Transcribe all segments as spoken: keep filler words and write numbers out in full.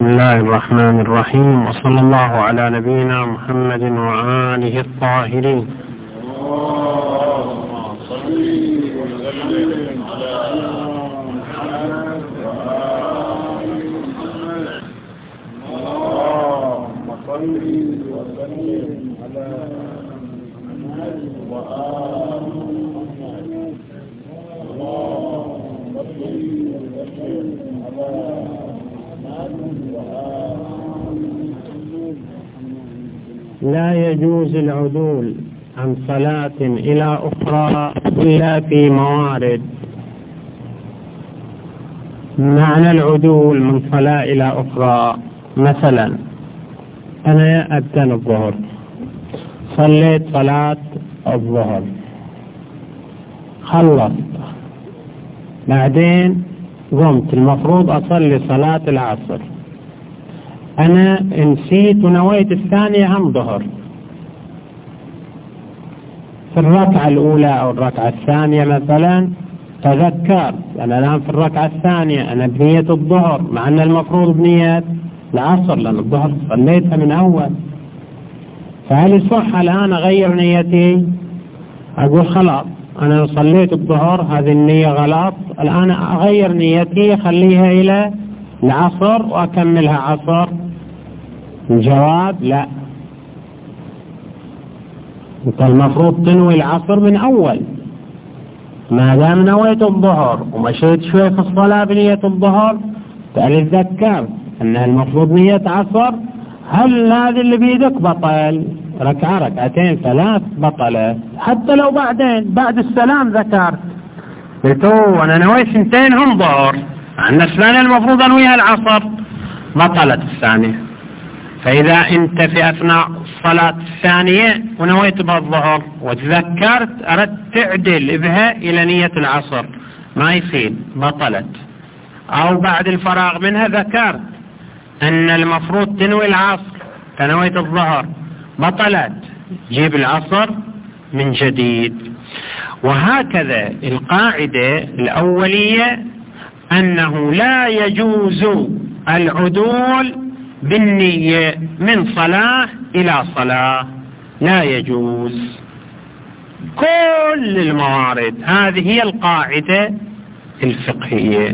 الله الرحمن الرحيم، وصلى الله على نبينا محمد وآله الطاهرين. لا يجوز العدول عن صلاة إلى أخرى إلا في موارد. معنى العدول من صلاة إلى أخرى، مثلا أنا أذن الظهر، صليت صلاة الظهر، خلصت، بعدين قمت المفروض أصلي صلاة العصر، أنا نسيت ونويت الثانية هم ظهر، في الركعة الأولى أو الركعة الثانية مثلا تذكرت أنا الآن في الركعة الثانية أنا بنية الظهر، مع أن المفروض بنية العصر لأن الظهر صليتها من أول. فهل يصح الآن أغير نيتي؟ أقول خلاص أنا صليت الظهر، هذه النية غلط، الآن أغير نيتي خليها إلى العصر وأكملها عصر؟ الجواب لا، أنت المفروض تنوي العصر من أول، ما دام نويت الظهر ومشيت شوي في الصلاة بنية الظهر تالي تذكرت أنها المفروض نية عصر، هل هذا اللي بيدك بطل؟ ركعة ركعتين ثلاث بطلت، حتى لو بعدين بعد السلام ذكرت قلت أنا نويت سنتين هم ظهر، عن الثانية المفروض أنويها العصر، بطلت الثانية. فإذا أنت في أثناء الصلاة الثانية ونويت بالظهر وتذكرت أردت تعدل بها إلى نية العصر، ما يصير، بطلت. أو بعد الفراغ منها ذكرت أن المفروض تنوي العصر تنويت الظهر، بطلت، جيب العصر من جديد. وهكذا القاعدة الأولية أنه لا يجوز العدول بالنية من صلاة إلى صلاة، لا يجوز. كل الموارد، هذه هي القاعدة الفقهية.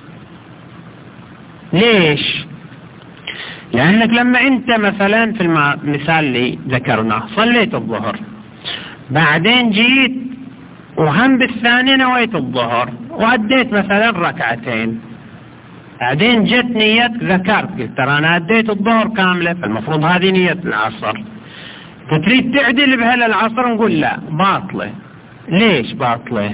ليش؟ لأنك لما أنت مثلا في المثال اللي ذكرناه صليت الظهر، بعدين جيت وهم بالثانية نويت الظهر وأديت مثلا ركعتين، بعدين جت نية ذكرت قلت ترى أنا أديت الظهر كاملة، فالمفروض هذه نية العصر، تريد تعدل بها للعصر، نقول لا، باطلة. ليش باطلة؟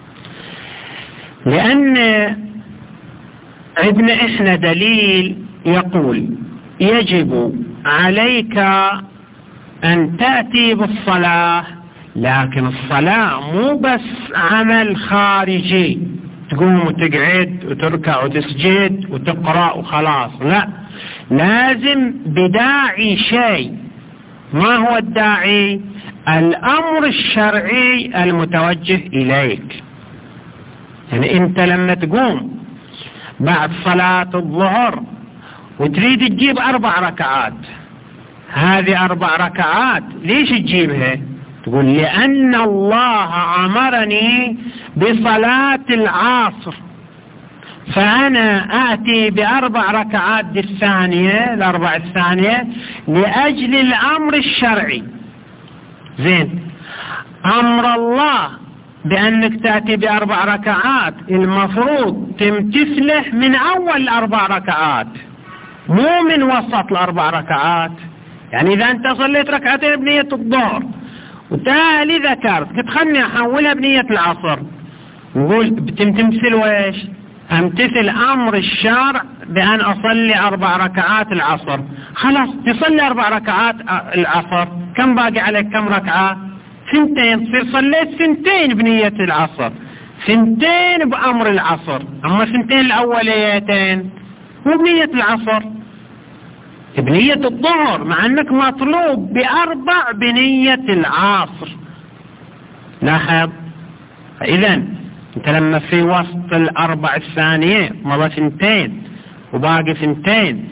لأن عندنا إحنا دليل يقول يجب عليك أن تأتي بالصلاة، لكن الصلاة مو بس عمل خارجي تقوم وتقعد وتركع وتسجد وتقرأ وخلاص، لا، لازم بداعي شيء. ما هو الداعي؟ الأمر الشرعي المتوجه إليك. يعني أنت لما تقوم بعد صلاة الظهر وتريد تجيب أربع ركعات، هذه أربع ركعات ليش تجيبها؟ تقول لأن الله أمرني بصلاة العصر، فأنا آتي بأربع ركعات الثانية الأربع الثانية لأجل الأمر الشرعي. زين، أمر الله بأنك تأتي بأربع ركعات المفروض تمتثله من أول الأربع ركعات، مو من وسط الأربع ركعات. يعني إذا أنت صليت ركعتين بنية الظهر وتالي ذكرت قلت خلني أحولها بنية العصر، نقول بتمتثل وإيش؟ أمتثل أمر الشارع بأن أصلي أربع ركعات العصر، خلاص تصلي أربع ركعات العصر، كم باقي عليك؟ كم ركعة؟ سنتين، تصير صليت سنتين بنية العصر، سنتين بأمر العصر، أما سنتين الأوليتين مو بنية العصر، بنية الظهر، مع أنك مطلوب بأربع بنية العصر. لاحظ، فإذا أنت لما في وسط الأربع الثانية مضى سنتين وباقي سنتين،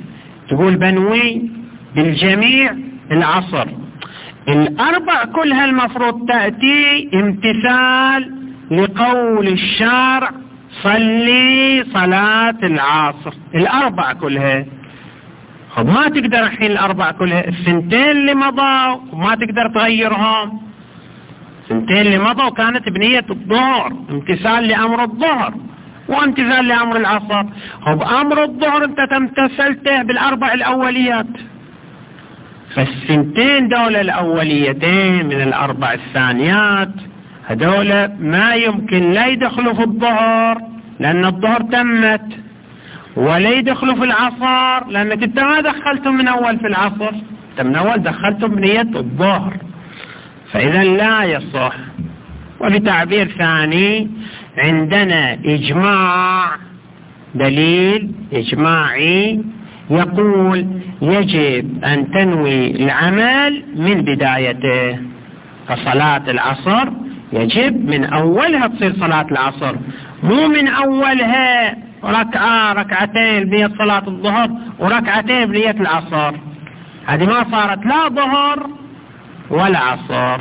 تقول بنوي بالجميع العصر. الأربع كلها المفروض تأتي امتثال لقول الشارع صلي صلاة العصر، الأربع كلها. خب ما تقدر الحين الأربع كلها، السنتين اللي مضوا ما تقدر تغيرهم، السنتين اللي مضوا كانت بنية الظهر، امتثال لأمر الظهر وامتثال لأمر العصر. خب أمر الظهر انت تمتثلته بالأربع الأوليات، فالسنتين دولة الأوليتين من الأربع الثانيات هدول ما يمكن لا يدخلوا في الظهر لأن الظهر تمت، ولا يدخلوا في العصر لأنك انت ما دخلتم من أول في العصر، انت من أول دخلتم بنية الظهر، فإذا لا يصح. وبتعبير ثاني عندنا إجماع، دليل إجماعي يقول يجب أن تنوي العمل من بدايته، فصلاة العصر يجب من أولها تصير صلاة العصر، مو من أولها ركعة ركعتين بنية صلاة الظهر وركعتين بنية العصر، هذه ما صارت لا ظهر ولا عصر.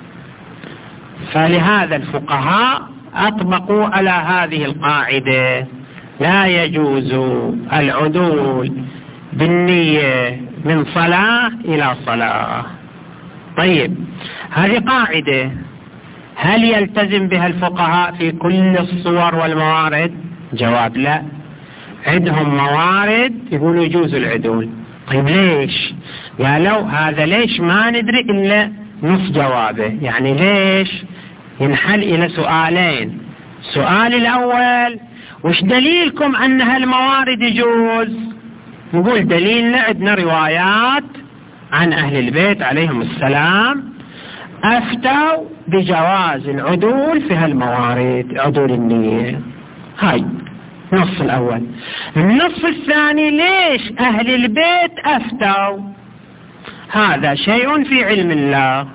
فلهذا الفقهاء أطبقوا على هذه القاعدة، لا يجوز العدول بالنية من صلاة إلى صلاة. طيب هذه قاعدة، هل يلتزم بها الفقهاء في كل الصور والموارد؟ جواب لا، عندهم موارد يقولوا يجوز العدول. طيب ليش؟ قالوا هذا ليش ما ندري إلا نص جوابه، يعني ليش ينحل إلى سؤالين. السؤال الأول وش دليلكم أن هالموارد يجوز؟ نقول دليلنا عندنا روايات عن أهل البيت عليهم السلام أفتوا بجواز العدول في هالموارد، عدول النية. هاي النص الأول. النص الثاني ليش أهل البيت أفتوا؟ هذا شيء في علم الله،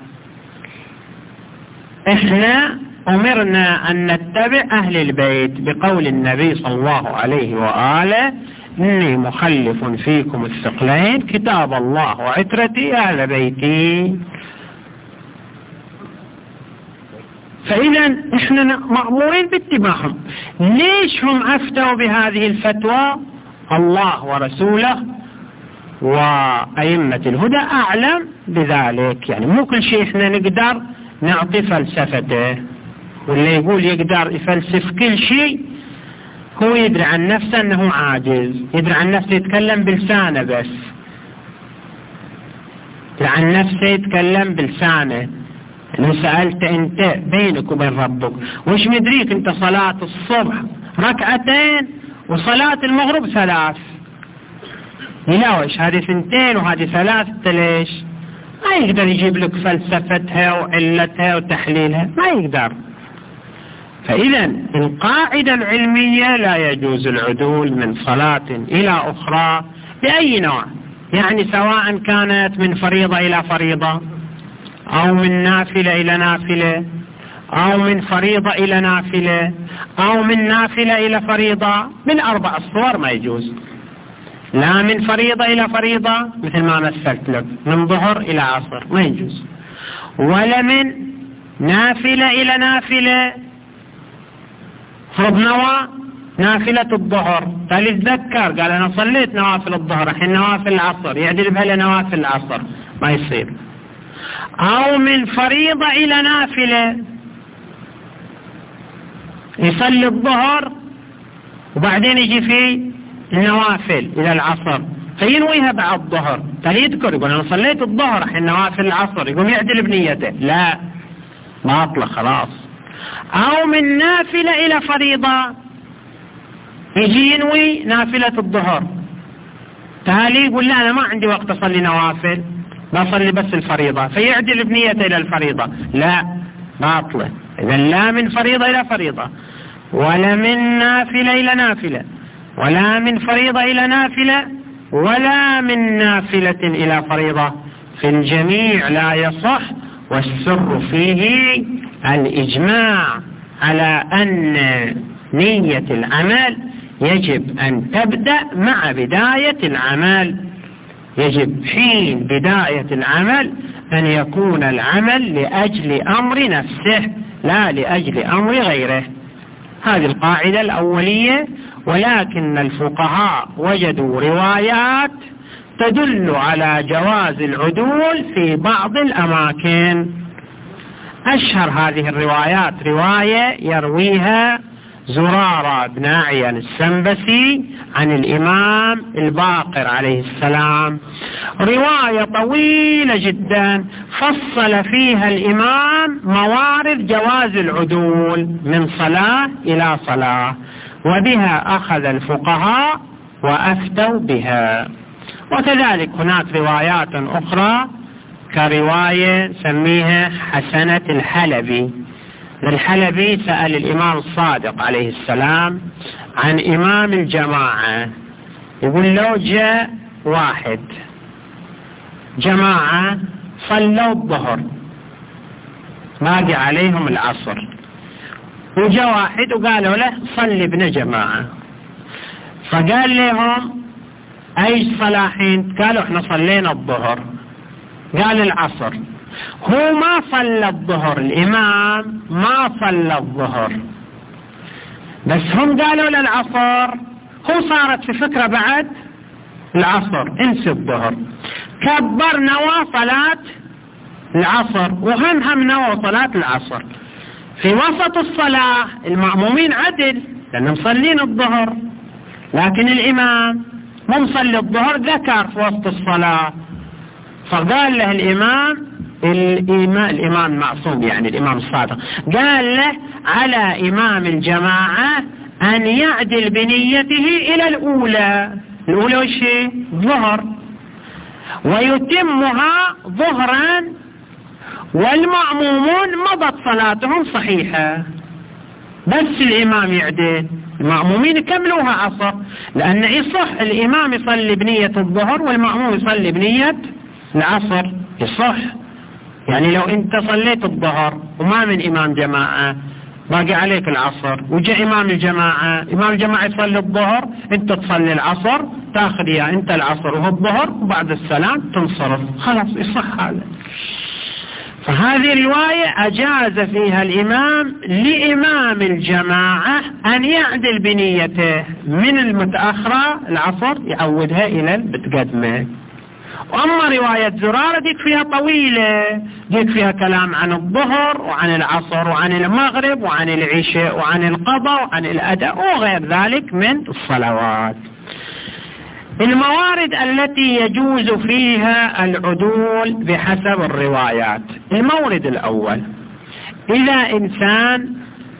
إحنا أمرنا أن نتبع أهل البيت بقول النبي صلى الله عليه وآله إني مخلف فيكم الثقلين كتاب الله وعترتي أهل بيتي. فإذا إحنا مأمورين باتباعهم. ليش هم أفتوا بهذه الفتوى؟ الله ورسوله وأئمة الهدى أعلم بذلك، يعني مو كل شيء إحنا نقدر نعطي فلسفته، واللي يقول يقدر يفلسف كل شيء هو يدري عن نفسه أنه عاجز، يدري عن نفسه يتكلم بلسانه، بس يدري عن نفسه يتكلم بلسانه. لو سألت أنت بينك وبين ربك وش مدريك أنت صلاة الصبح ركعتين وصلاة المغرب ثلاث، يلاوش هذه ثنتين وهذه ثلاث، ليش؟ ما يقدر يجيب لك فلسفتها وعلتها وتحليلها، ما يقدر. فإذا القاعدة العلمية لا يجوز العدول من صلاة إلى أخرى بأي نوع، يعني سواء كانت من فريضة إلى فريضة أو من نافلة إلى نافلة أو من فريضة إلى نافلة أو من نافلة إلى فريضة، من أربع الصور ما يجوز. لا من فريضة إلى فريضة مثل ما مثلت لك من ظهر إلى عصر ما يجوز، ولا من نافلة إلى نافلة. فرض نوى نافلة الظهر فليتذكر قال أنا صليت نوافل الظهر الحين نوافل العصر، يعدل بها لنوافل العصر، ما يصير. أو من فريضة إلى نافلة، يصلي الظهر وبعدين يجي في النوافل إلى العصر فينويها بعد الظهر، فيذكر يقول أنا صليت الظهر الحين نوافل العصر، يقوم يعدل بنيته، لا باطلة خلاص. أو من نافلة إلى فريضة، يجي ينوي نافلة الظهر، تالي يقول لا أنا ما عندي وقت أصلي نوافل بصلي بس الفريضة، فيعدل بنيته إلى الفريضة، لا باطلة. إذا لا من فريضة إلى فريضة ولا من نافلة إلى نافلة ولا من فريضة إلى نافلة ولا من نافلة إلى فريضة، في الجميع لا يصح. والسر فيه الإجماع على أن نية العمل يجب أن تبدأ مع بداية العمل، يجب حين بداية العمل أن يكون العمل لأجل أمر نفسه لا لأجل أمر غيره. هذه القاعدة الأولية. ولكن الفقهاء وجدوا روايات تدل على جواز العدول في بعض الأماكن. أشهر هذه الروايات رواية يرويها زرارة بن أعين السنبسي عن الإمام الباقر عليه السلام، رواية طويلة جدا فصل فيها الإمام موارد جواز العدول من صلاة إلى صلاة، وبها أخذ الفقهاء وأفتوا بها. وكذلك هناك روايات أخرى كرواية سميها حسنة الحلبي. الحلبي سأل الإمام الصادق عليه السلام عن إمام الجماعة، يقول له جاء واحد جماعة صلوا الظهر باقي عليهم العصر، وجاء واحد وقالوا له صلي ابن جماعة، فقال لهم أي صلاحين؟ قالوا احنا صلينا الظهر. قال العصر. هو ما صلى الظهر، الإمام ما صلى الظهر، بس هم قالوا للعصر. هو صارت في فكرة بعد العصر انسي الظهر، كبر نوى صلاة العصر وهم هم نوى صلاة العصر. في وسط الصلاة المأمومين عدل لأنهم مصلين الظهر، لكن الإمام مو مصلي الظهر ذكر في وسط الصلاة، فقال له الإمام الإمام, الإمام معصوم يعني الإمام الصادق، قال له على إمام الجماعة أن يعدل بنيته إلى الأولى. الأولى وش هي؟ ظهر، ويتمها ظهرا، والمأمومون مضت صلاتهم صحيحة، بس الإمام يعدل، المأمومين يكملوها عصر، لأن يصح الإمام يصلي بنية الظهر والمأموم يصلي بنية العصر، يصح. يعني لو انت صليت الظهر وما من امام جماعة باقي عليك العصر، وجاء امام الجماعة، امام الجماعة يصلي الظهر انت تصلي العصر، تاخذ يا انت العصر وهو الظهر وبعد السلام تنصرف، خلاص يصح هذا. فهذه رواية أجاز فيها الإمام لإمام الجماعة أن يعدل بنيته من المتأخرة العصر يعودها إلى المتقدمة. وأما رواية زرارة ديك فيها طويلة، ديك فيها كلام عن الظهر وعن العصر وعن المغرب وعن العشاء وعن القضاء وعن الأداء وغير ذلك من الصلوات. الموارد التي يجوز فيها العدول بحسب الروايات. المورد الأول، إذا إنسان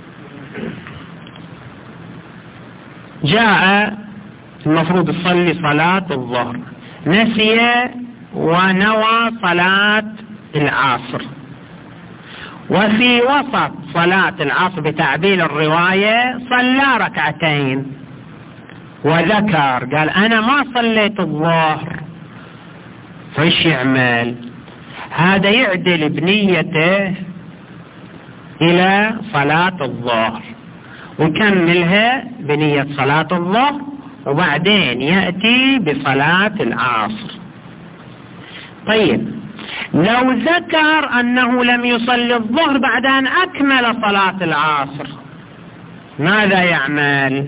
جاء المفروض يصلي صلاة الظهر نسي ونوى صلاة العصر، وفي وسط صلاة العصر بتعبير الرواية صلى ركعتين وذكر قال أنا ما صليت الظهر، فإيش يعمل؟ هذا يعدل بنيته إلى صلاة الظهر ويكملها بنية صلاة الظهر، وبعدين يأتي بصلاة العصر. طيب لو ذكر أنه لم يصلي الظهر بعد أن أكمل صلاة العصر ماذا يعمل؟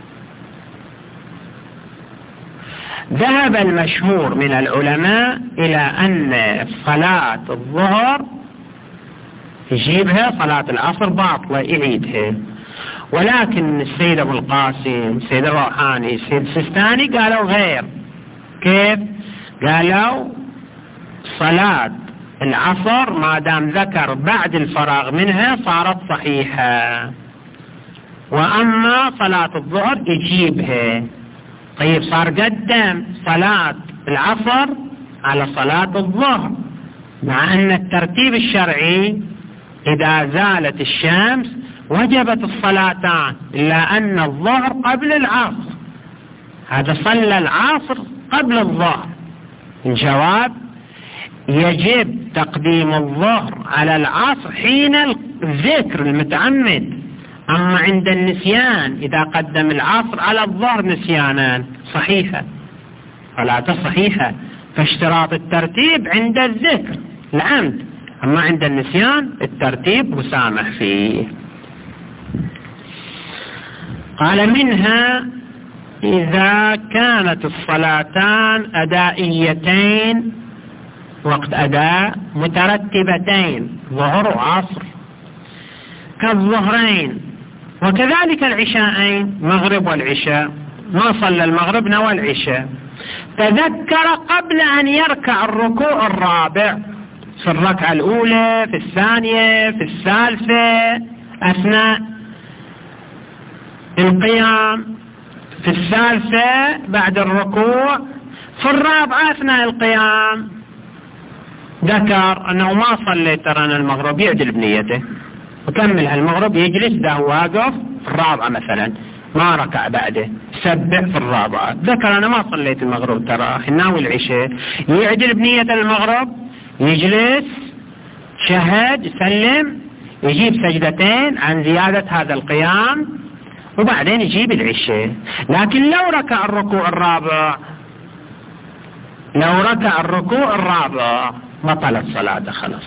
ذهب المشهور من العلماء إلى أن صلاة الظهر يجيبها، صلاة العصر باطلة يعيدها، ولكن السيد أبو القاسم، السيد الروحاني، السيد السيستاني قالوا غير. كيف؟ قالوا صلاة العصر ما دام ذكر بعد الفراغ منها صارت صحيحة، وأما صلاة الظهر يجيبها. طيب صار قدم صلاة العصر على صلاة الظهر، مع أن الترتيب الشرعي إذا زالت الشمس وجبت الصلاتان، إلا أن الظهر قبل العصر، هذا صلى العصر قبل الظهر. الجواب يجب تقديم الظهر على العصر حين الذكر المتعمد، أما عند النسيان إذا قدم العصر على الظهر نسيانا صحيحة، صلاته صحيحة، فاشتراط الترتيب عند الذكر العمد، أما عند النسيان الترتيب مسامح فيه. قال منها إذا كانت الصلاتان أدائيتين وقت أداء مترتبتين ظهر وعصر كالظهرين، وكذلك العشاءين مغرب والعشاء، ما صلى المغرب نوى العشاء، تذكر قبل أن يركع الركوع الرابع في الركعة الأولى في الثانية في الثالثة أثناء القيام، في الثالثة بعد الركوع، في الرابعة أثناء القيام ذكر أنه ما صلى ترى المغرب، يعدل بنيته وكمل هالمغرب، يجلس ده واقف في الرابعة مثلا ما ركع بعده، سبح في الرابعة، ذكر أنا ما صليت المغرب ترى ناوي العشاء، يعدل بنية المغرب، يجلس شهد يسلم، يجيب سجدتين عن زيادة هذا القيام، وبعدين يجيب العشاء. لكن لو ركع الركوع الرابع لو ركع الركوع الرابع بطلت صلاته، خلاص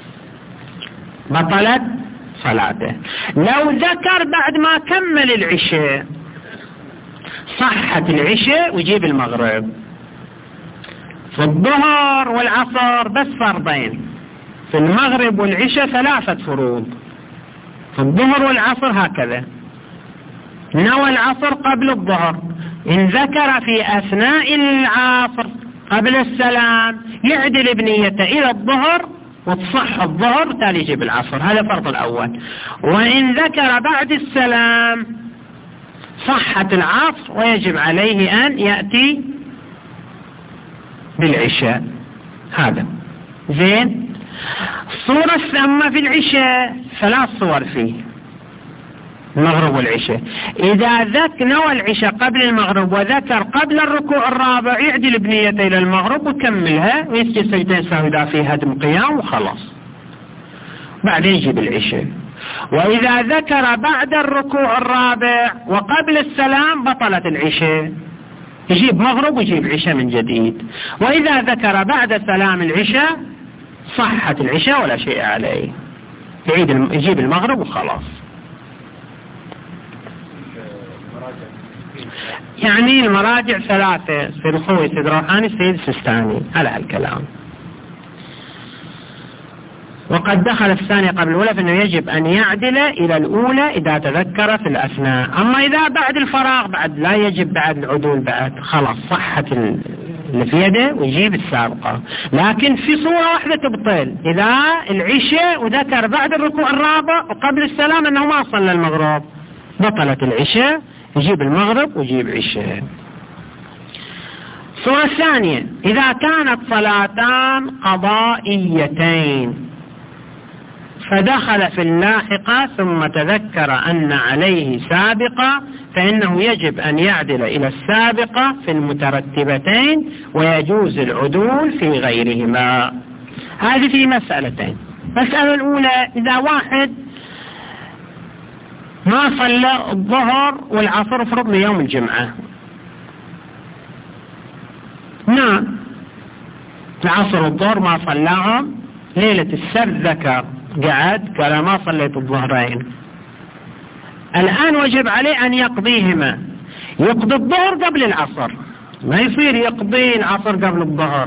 بطلت صلاته. لو ذكر بعد ما كمل العشاء صحت العشاء ويجيب المغرب. في الظهر والعصر بس فرضين، في المغرب والعشاء ثلاثة فروض، في الظهر والعصر هكذا. نوى العصر قبل الظهر، إن ذكر في أثناء العصر قبل السلام يعدل بنيته إلى الظهر وتصح الظهر تالي يجيب العصر، هذا فرض الأول. وإن ذكر بعد السلام صحت العصر ويجب عليه أن يأتي بالعشاء. هذا زين. الصورة الثامنة في العشاء ثلاث صور فيه المغرب والعشاء. إذا ذك نوى العشاء قبل المغرب وذكر قبل الركوع الرابع يعدل بنيته إلى المغرب ويكملها ويسجد سجدتين سهو إذا في هدم قيام وخلاص، بعدين يجيب العشاء. وإذا ذكر بعد الركوع الرابع وقبل السلام بطلت العشاء، يجيب مغرب ويجيب عشاء من جديد. وإذا ذكر بعد سلام العشاء صحت العشاء ولا شيء عليه، يعيد يجيب المغرب وخلاص. يعني المراجع ثلاثة، سيد الخوي سيد روحاني سيد السستاني على هالكلام. وقد دخل الثانية قبل الأولى فإنه يجب أن يعدل إلى الأولى إذا تذكر في الأثناء، أما إذا بعد الفراغ بعد لا يجب بعد العدول، بعد خلاص صحت اللي في يده ويجيب السابقة. لكن في صورة واحدة تبطل، إذا العشاء وذكر بعد الركوع الرابع وقبل السلام أنه ما صلى المغرب بطلت العشاء، يجيب المغرب ويجيب عشاء. الصورة الثانية إذا كانت صلاتان قضائيتين فدخل في اللاحقة ثم تذكر أن عليه سابقة فإنه يجب أن يعدل إلى السابقة في المترتبتين ويجوز العدول في غيرهما. هذه في مسألتين. المسألة الأولى إذا واحد ما صلى الظهر والعصر فرض ليوم الجمعة، نعم العصر والظهر ما صلاهم، ليلة السبت ذكر قعد قال ما صليت الظهرين، الآن وجب عليه أن يقضيهما، يقضي الظهر قبل العصر، ما يصير يقضي العصر قبل الظهر.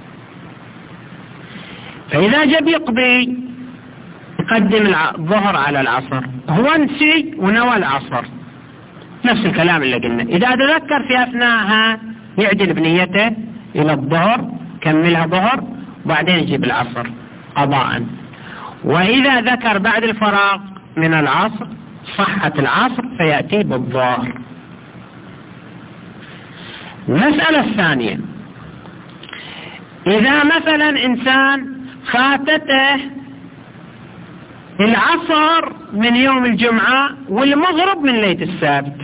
فإذا جب يقضي يقدم الظهر على العصر، هو نسي ونوى العصر، نفس الكلام اللي قلنا. إذا تذكر في أثناءها يعدل بنيته إلى الظهر كملها ظهر وبعدين يجيب العصر قضاء. وإذا ذكر بعد الفراغ من العصر صحت العصر فيأتي بالظهر. المسألة الثانية إذا مثلا إنسان فاتته العصر من يوم الجمعة والمغرب من ليلة السبت،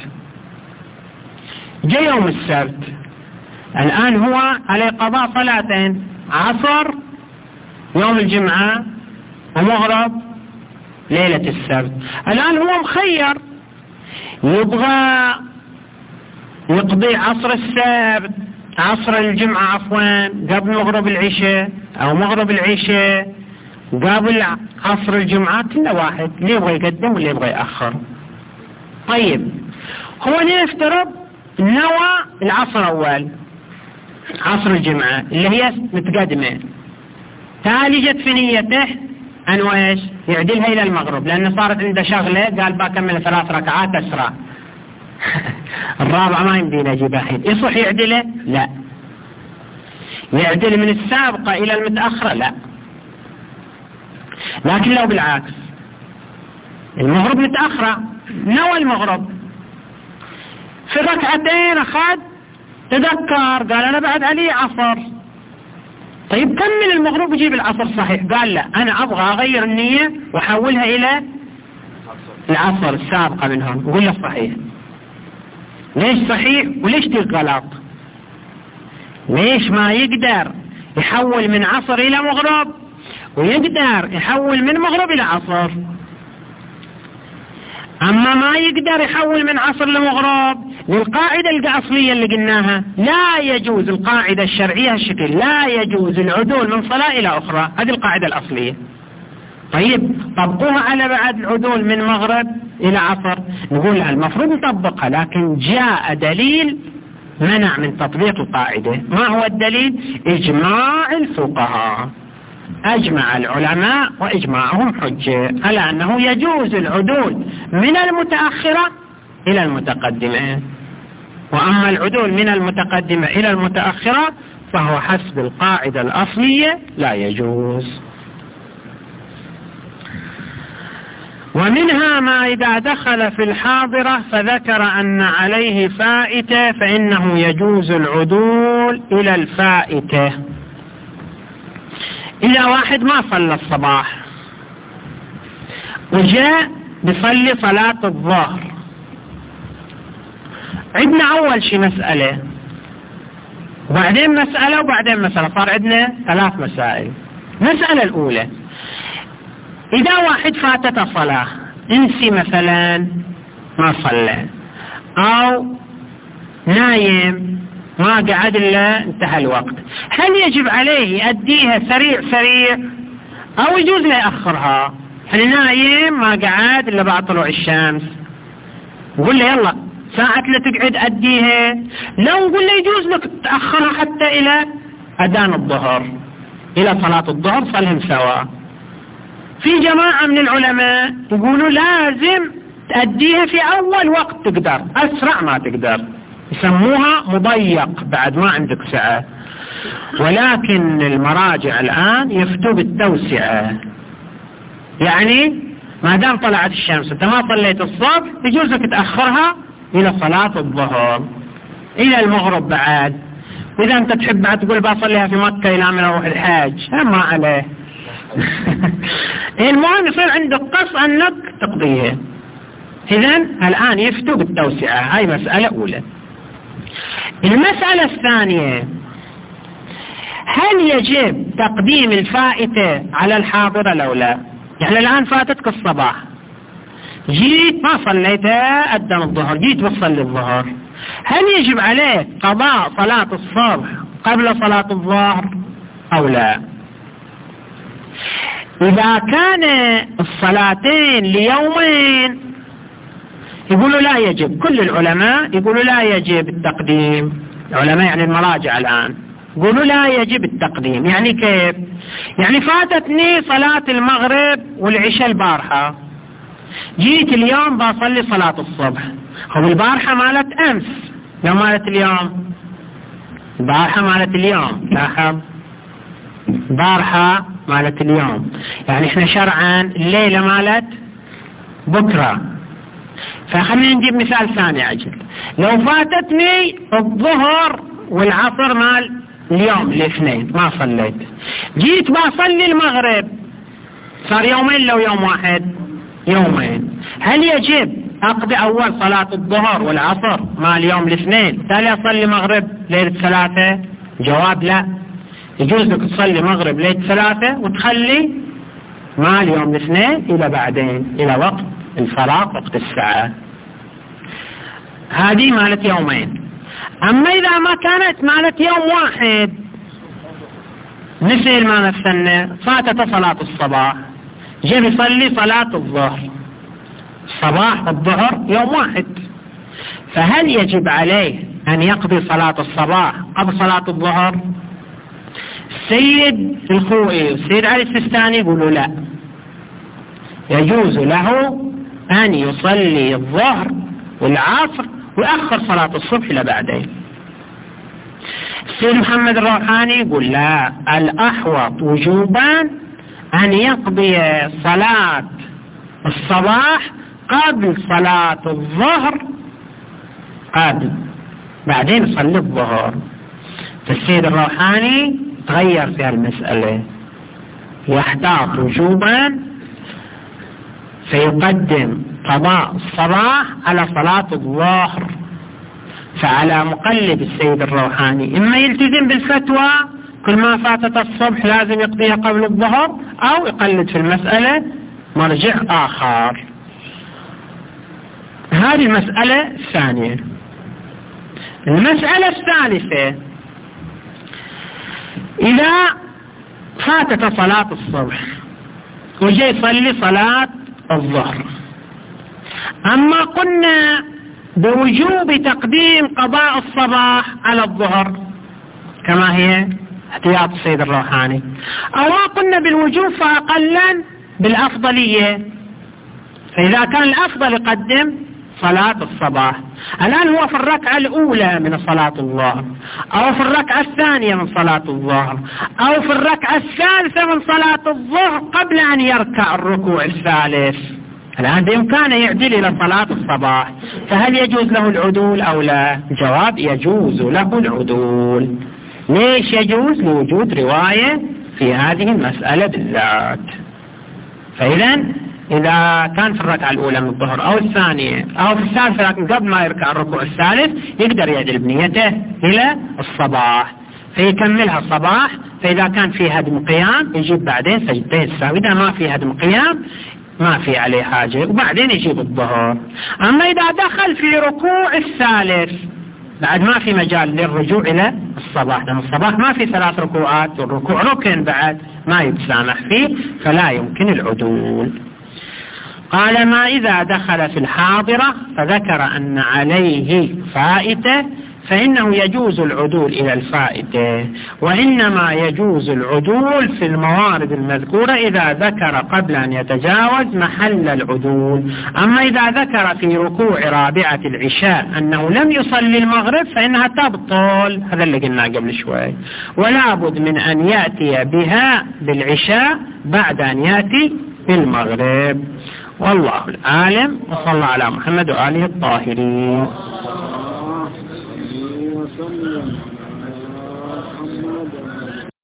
جاء يوم السبت، الآن هو عليه قضاء صلاتين، عصر يوم الجمعة ومغرب ليلة السبت. الآن هو مخير، يبغى يقضي عصر السبت عصر الجمعة عفوا قبل مغرب العشاء أو مغرب العشاء قبل عصر الجمعة، كله واحد، اللي يبغى يقدم واللي يبغى يأخر. طيب هو نفترض نوى العصر أول عصر الجمعة اللي هي متقدمة، تالي جت في نيته أنه إيش يعدلها إلى المغرب لأنه صارت عنده شغلة، قال بكمل ثلاث ركعات أسرع الرابعة ما يمدينا أجيبها الحين، يصح يعدله؟ لا. يعدل من السابقة إلى المتأخرة؟ لا. لكن لو بالعكس المغرب متأخرة، نوى المغرب في ركعتين أخذ تذكر قال أنا بعد علي عصر، طيب كمل المغرب وجيب العصر صحيح. قال لا أنا أبغى أغير النية وحولها إلى العصر السابقة منهم. يقول له صحيح. ليش صحيح وليش دي غلط؟ ليش ما يقدر يحول من عصر إلى مغرب ويقدر يحول من مغرب إلى عصر، أما ما يقدر يحول من عصر لمغرب للقاعدة الأصلية اللي قلناها لا يجوز، القاعدة الشرعية الشكل لا يجوز العدول من صلاة إلى أخرى، هذه القاعدة الأصلية. طيب طبقوها على بعد العدول من مغرب إلى عصر، نقول المفروض نطبقها، لكن جاء دليل منع من تطبيق القاعدة. ما هو الدليل؟ إجماع الفقهاء، أجمع العلماء وإجماعهم حجة على أنه يجوز العدول من المتأخرة إلى المتقدمة، وأما العدول من المتقدمة إلى المتأخرة فهو حسب القاعدة الأصلية لا يجوز. ومنها ما إذا دخل في الحاضرة فذكر أن عليه فائتة فإنه يجوز العدول إلى الفائتة. إذا واحد ما صلى الصباح وجاء بصلي صلاة الظهر، عندنا أول شيء مسألة وبعدين مسألة وبعدين مسألة، صار عندنا ثلاث مسائل. المسألة الأولى إذا واحد فاتت صلاة، انسي مثلا ما صلى أو نايم ما قعد إلا انتهى الوقت، هل يجب عليه يؤديها سريع سريع أو يجوز له يأخرها؟ يعني نايم ما قعد إلا بعد طلوع الشمس، نقول له يلا ساعة لا تقعد أديها، لو نقول له يجوز لك تأخرها حتى إلى أذان الظهر، إلى صلاة الظهر صلهم سوا. في جماعة من العلماء يقولوا لازم تأديها في أول وقت تقدر، أسرع ما تقدر، يسموها مضيق بعد ما عندك سعة. ولكن المراجع الآن يفتوا بالتوسعة، يعني ما دام طلعت الشمس انت ما صليت الصبح يجوز لك تأخرها إلى صلاة الظهر إلى المغرب بعد. وإذا أنت تحب بعد تقول بصليها في مكة إلى من أروح الحاج ما عليه المهم يصير عندك قص أنك تقضيها. إذن الآن يفتوا بالتوسعة، هاي مسألة أولى. المسألة الثانية هل يجب تقديم الفائتة على الحاضرة لو لا؟ يعني الآن فاتتك الصباح جيت ما صليتها أذن الظهر، جيت بتصلي الظهر، هل يجب عليك قضاء صلاة الصبح قبل صلاة الظهر أو لا؟ إذا كان الصلاتين ليومين يقولوا لا يجب، كل العلماء يقولوا لا يجب التقديم، العلماء يعني المراجع الآن يقولوا لا يجب التقديم. يعني كيف؟ يعني فاتتني صلاة المغرب والعشاء البارحة، جيت اليوم بصلي صلاة الصبح، هو البارحة مالت أمس لو مالت اليوم، البارحة مالت اليوم، لاحظ بارحة مالت اليوم، يعني احنا شرعا الليلة مالت بكرة. فخلينا نجيب مثال ثاني عجل، لو فاتتني الظهر والعصر مال اليوم الاثنين ما صليت، جيت بصلي المغرب، صار يومين لو يوم واحد يومين، هل يجب أقضي أول صلاة الظهر والعصر مال يوم الاثنين تالي أصلي مغرب ليلة ثلاثة؟ جواب لا، يجوز لك تصلي مغرب ليلة ثلاثة وتخلي مال يوم الاثنين إلى بعدين إلى وقت الفراغ وقت الساعة. هذه مالت يومين. أما إذا ما كانت مالت يوم واحد مثل ما مثلنا فاتت صلاة الصباح، جاء يصلي صلاة الظهر صباح الظهر يوم واحد، فهل يجب عليه أن يقضي صلاة الصباح قبل صلاة الظهر؟ السيد الخوئي والسيد علي السيستاني يقولوا لا، يجوز له أن يصلي الظهر والعصر ويأخر صلاة الصبح إلى بعدين. السيد محمد الروحاني يقول لا، الأحوط وجوبا أن يقضي صلاة الصباح قبل صلاة الظهر قبل، بعدين يصلي الظهر. فالسيد الروحاني تغير في المسألة، يحتاط وجوبا فيقدم قضاء الصباح على صلاة الظهر. فعلى مقلد السيد الروحاني إما يلتزم بالفتوى كل ما فاتت الصبح لازم يقضيها قبل الظهر، أو يقلد في المسألة مرجع آخر. هذه المسألة الثانية. المسألة الثالثة، إذا فاتت صلاة الصبح وجاء يصلي صلاة الظهر، أما قلنا بوجوب تقديم قضاء الصباح على الظهر كما هي احتياط السيد الروحاني، أو قلنا بالوجوب فأقلا بالأفضلية، فإذا كان الأفضل يقدم صلاة الصباح. الآن هو في الركعة الأولى من صلاة الظهر، أو في الركعة الثانية من صلاة الظهر، أو في الركعة الثالثة من صلاة الظهر قبل أن يركع الركوع الثالث. الآن بإمكانه يعدل إلى صلاة الصباح، فهل يجوز له العدول أو لا؟ الجواب يجوز له العدول. ليش يجوز؟ لوجود رواية في هذه المسألة بالذات. فإذا إذا كان في الركعة الأولى من الظهر أو الثانية أو في الثالثة لكن قبل ما يركع الركوع الثالث يقدر يعدل بنيته إلى الصباح فيكملها الصباح. فإذا كان في هدم قيام يجيب بعدين سجدتين السهو، إذا ما في هدم قيام ما في عليه حاجة وبعدين يجيب الظهر. أما إذا دخل في ركوع الثالث بعد ما في مجال للرجوع إلى الصباح، لأن الصباح ما في ثلاث ركوعات والركوع ركن بعد ما يتسامح فيه، فلا يمكن العدول. قال ما إذا دخل في الحاضرة فذكر أن عليه فائتة فإنه يجوز العدول إلى الفائتة، وإنما يجوز العدول في الموارد المذكورة إذا ذكر قبل أن يتجاوز محل العدول. أما إذا ذكر في ركوع رابعة العشاء أنه لم يصلي المغرب فإنها تبطل، هذا اللي قلنا قبل شوي، ولا بد من أن يأتي بها بالعشاء بعد أن يأتي بالمغرب. والله العالم، وصلى على محمد وآله الطاهرين.